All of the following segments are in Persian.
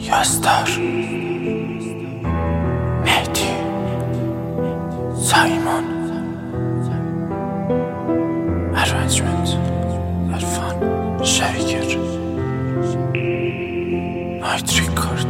یاستار، مهدی، سایمون، ارنجمنت، عرفان، شریگر، نایت ریکارد.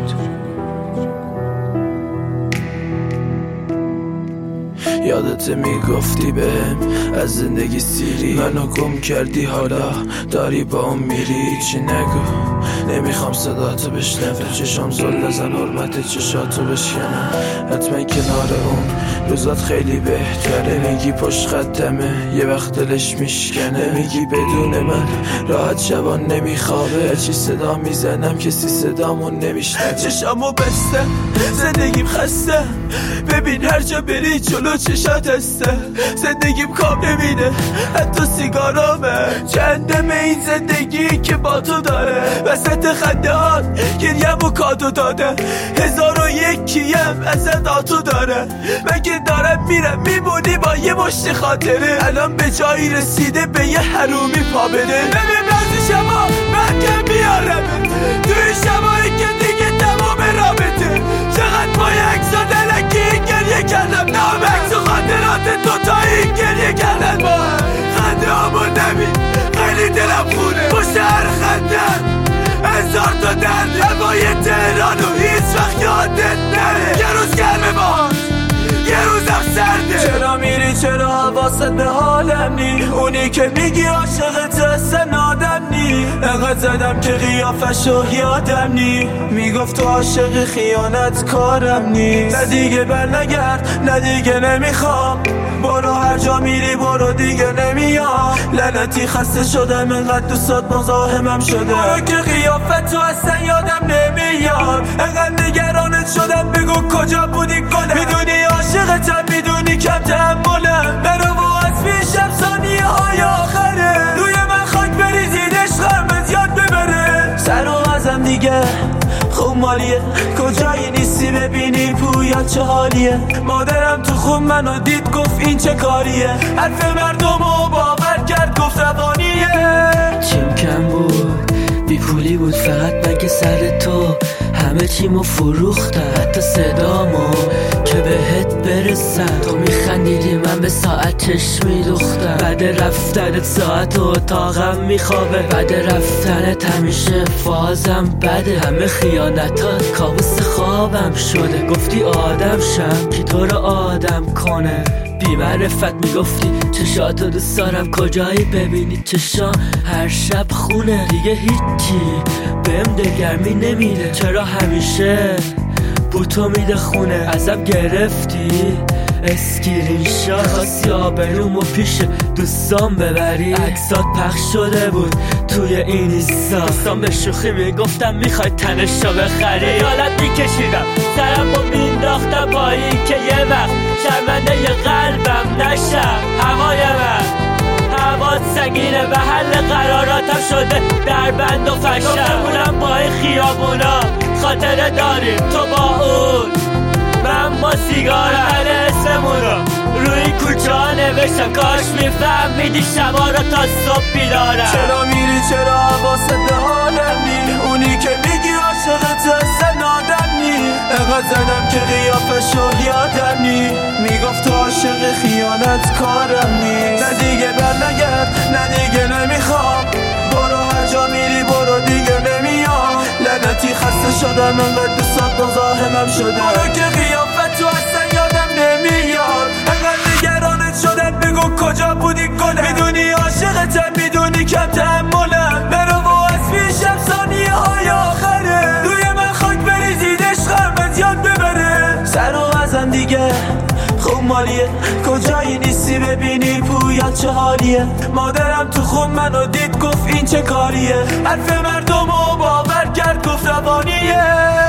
یادت میگفتی بهم از زندگی سیری، منو گم کردی حالا داری با اون میری. چی نگو نمیخوام صداتو بشنوه، چشام زل نزن حرمت چشاتو بشکنم. حتما کنار اون روزات خیلی بهتره، میگی پشت خطمه یه وقت دلش میشکنه، میگی بدون من راحت شبان نمیخوابه. چی صدا میزنم کسی صدامون نمیشنوه. چشامو بسته زندگیم خسته، ببین هر جا بری جلو چشات هسته. زندگیم کام نمیده حتی سیگارامه، چندم این زندگی که با تو داره. وسط خندهات گریم و کادو داده، 1001 کیم ازت آتو داره. من که دارم میرم میمونی با یه مشت خاطره، الان به جایی رسیده به یه حرومی پا بده. ببین بعضی شما من که بیارم توی شبایی که دیگه تمام رابطه، چقدر با یه عکس و دلکی گریه کردم، نام عکس و خاطرات دوتایی گریه کردن. با خنده همون نبید خیلی دلم خونه، پشت هر خندم 1000 تا درد. هوای تهران و هیچ وقت یادت نره، یه روز گرمه باش یه روزم سرده. چرا میری چرا حواست به حالم نی، اونی که میگی عاشقت اصلا آدم نی. انقدر زدم که قیافشو یادم نی، میگفت تو عاشق خیانت کارم نیست. نه دیگه بر نگرد نه دیگه نمیخوام، برو هر جا میری برو دیگه نمیام. لعنتی خسته شدم انقدر دوستات مزاحمم شده، برو که قیافت تو اصلا یادم نمیاد. انقدر نگرانت شدم بگو کجا بودی گلم، میدونی عاشقتم میدونی کم تحملم. برو و از پیشم ثانیه های آخره، روی من خاک بریزید عشقم از یاد ببره. سر و ازم دیگه خون مالیه، کجایی نیستی ببینی پویا چه حالیه. مادرم تو خون منو دید گفت این چه کاریه، حرف مردمو باور کرد گفت روانیه. چیم کم بود بی پولی بود فقط من که سر تو همه چیمو فروختم، حتی صدامو که بهت برسم. تو میخندیدی من به ساعت چشم میدوختم، بعد رفتنت ساعت و اتاقم میخوابه. بعد رفتنت همیشه فازم بده، همه خیانتات کابوس خوابم شده. گفتی آدم شم که تو رو آدم کنه، بی معرفت میگفتی چشاتو دوست دارم، کجایی ببینی چشام هر شب خونه. دیگه هیچی بهم دلگرمی نمیده، چرا همیشه بوتو میده خونه. ازم گرفتی اسکرین شات، خواستی آبرومو پیش دوستان ببری. عکسات پخش شده بود توی این اینستا، دوستان به شوخی میگفتم میخوای تنشو بخری. یالت میکشیدم سرمو مینداختم با این که یه وقت شرمنده ی قلبم نشم. هوای من هوات سنگینه و حل قراراتم شده در بند و فشم. گفتمونم با این خیابونا خاطره داریم، تو با اون من با سیگارم. اسمونو روی کوچه ها نوشتم، کاش میفهمیدی شبا رو تا صبح بیدارم. چرا میری چرا حواست به حالم نی، اونی که میگی عاشقت اصلا آدم نی. انقدر زدم که قیافشو یادم نی، میگفت تو عاشق خیانت کارم نیست. نه دیگه بر نگرد نه دیگه نمیخوام، برو هر جا میری برو دیگه نمیام. لعنتی خسته شدم انقدر دوستات مزاحمم شده، برو که قیافت تو اصلا یادم نمیاد. انقدر نگرانت شدم بگو کجا بودی گلم، میدونی عاشقتم میدونی کم تحملم. برو و از پیشم ثانیه های آخره، روی من خاک بریزید عشقم از یاد ببره. سر و ازم دیگه خون مالیه، کجایی نیستی ببینی پویا چه حالیه. مادرم تو خون منو دید گفت این چه کاریه، حرف مردمو باور کرد گفت روانیه.